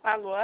Alô?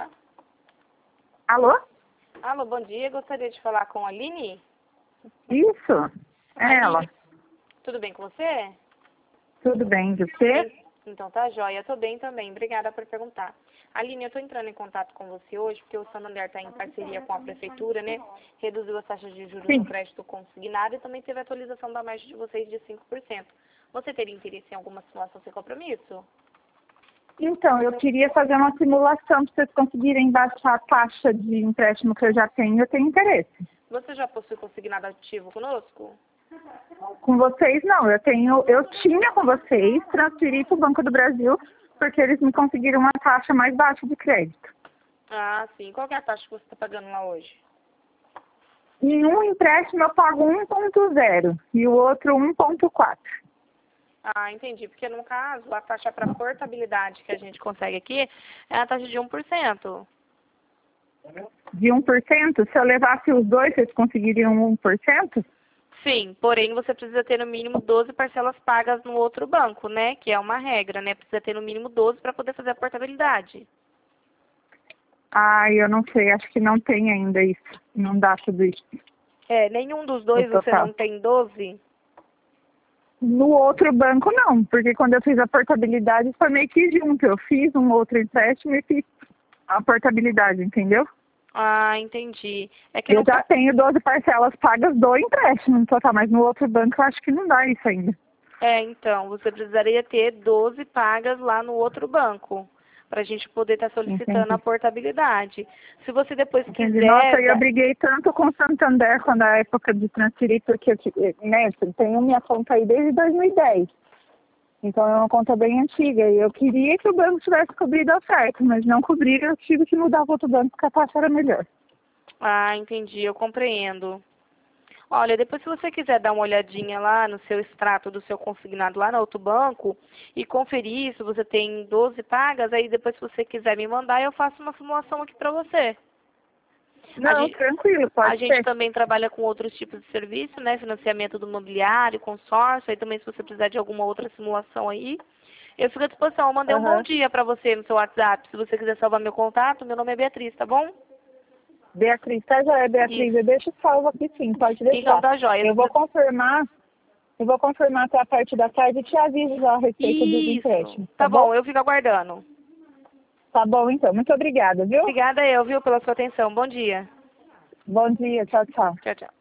Alô? Alô, bom dia. Gostaria de falar com a Aline. Isso, é ela. Aline, tudo bem com você? Tudo bem, você? Então tá jóia. Tô bem também. Obrigada por perguntar. Aline, eu tô entrando em contato com você hoje porque o Santander está em parceria com a prefeitura, né? Reduziu as taxas de juros Sim. do crédito consignado e também teve atualização da margem de vocês de 5%. Você teria interesse em alguma simulação sem compromisso? Então, eu queria fazer uma simulação para vocês conseguirem baixar a taxa de empréstimo que eu já tenho. Eu tenho interesse. Você já possui consignado ativo conosco? Com vocês, não. Eu tinha com vocês, transferi para o Banco do Brasil, porque eles me conseguiram uma taxa mais baixa de crédito. Ah, sim. Qual que é a taxa que você está pagando lá hoje? Em um empréstimo eu pago 1,0 e o outro 1,4. Ah, entendi. Porque no caso, a taxa para portabilidade que a gente consegue aqui é a taxa de 1%. De 1%? Se eu levasse os dois, vocês conseguiriam 1%? Sim, porém você precisa ter no mínimo 12 parcelas pagas no outro banco, né? Que é uma regra, né? Precisa ter no mínimo 12 para poder fazer a portabilidade. Ai, eu não sei, acho que não tem ainda isso. Não dá tudo isso. É, nenhum dos O dois você total. não tem 12? No outro banco não, porque quando eu fiz a portabilidade foi meio que junto. Eu fiz um outro empréstimo e fiz a portabilidade, entendeu? Ah, entendi. É que Eu no já ca... tenho 12 parcelas pagas do empréstimo no total, mas no outro banco eu acho que não dá isso ainda. É, então, você precisaria ter 12 pagas lá no outro banco, para a gente poder estar solicitando a Entendi. portabilidade. Se você depois Entendi. Nossa, quiser, eu briguei tanto com o Santander quando a época de transferir, porque né, eu tenho minha conta aí desde 2010. Então é uma conta bem antiga e eu queria que o banco tivesse cobrido a oferta, mas não cobriram, eu tive que mudar para outro banco porque a taxa era melhor. Ah, entendi, eu compreendo. Olha, depois se você quiser dar uma olhadinha lá no seu extrato do seu consignado lá no outro banco e conferir se você tem 12 pagas, aí depois se você quiser me mandar, eu faço uma simulação aqui pra você. A Não, gente, tranquilo, a pode gente ser. também trabalha com outros tipos de serviço, né? Financiamento do mobiliário, consórcio, aí também se você precisar de alguma outra simulação aí, eu fico à disposição. Eu mandei um bom Aham. dia pra você no seu WhatsApp. Se você quiser salvar meu contato, meu nome é Beatriz, tá bom? Beatriz, tá joia, Beatriz, eu Isso. deixo salvo aqui sim, pode Então deixar. tá jóia. Eu vou confirmar até a parte da tarde e te aviso já a respeito dos Isso. empréstimos, tá Tá bom? bom, eu fico aguardando. Tá bom então, muito obrigada, viu? Obrigada eu, viu, pela sua atenção. Bom dia. Bom dia, tchau, tchau. Tchau, tchau.